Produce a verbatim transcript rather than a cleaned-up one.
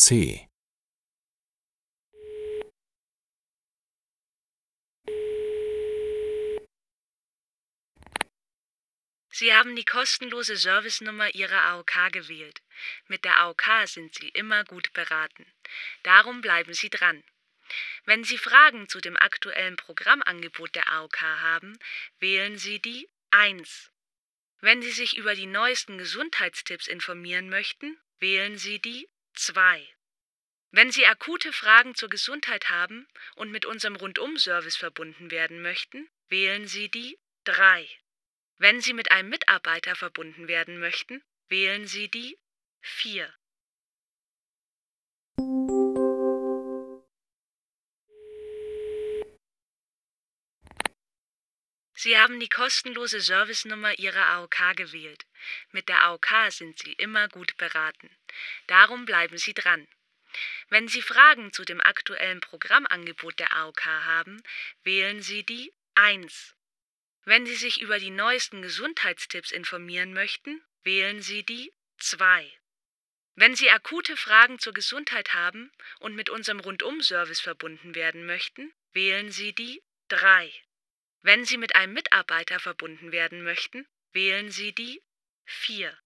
C. Sie haben die kostenlose Servicenummer Ihrer A O K gewählt. Mit der A O K sind Sie immer gut beraten. Darum bleiben Sie dran. Wenn Sie Fragen zu dem aktuellen Programmangebot der A O K haben, wählen Sie die eins. Wenn Sie sich über die neuesten Gesundheitstipps informieren möchten, wählen Sie die zwei. Wenn Sie akute Fragen zur Gesundheit haben und mit unserem Rundum-Service verbunden werden möchten, wählen Sie die drei. Wenn Sie mit einem Mitarbeiter verbunden werden möchten, wählen Sie die vier. Sie haben die kostenlose Servicenummer Ihrer A O K gewählt. Mit der A O K sind Sie immer gut beraten. Darum bleiben Sie dran. Wenn Sie Fragen zu dem aktuellen Programmangebot der A O K haben, wählen Sie die eins. Wenn Sie sich über die neuesten Gesundheitstipps informieren möchten, wählen Sie die zwei. Wenn Sie akute Fragen zur Gesundheit haben und mit unserem Rundum-Service verbunden werden möchten, wählen Sie die drei. Wenn Sie mit einem Mitarbeiter verbunden werden möchten, wählen Sie die vier.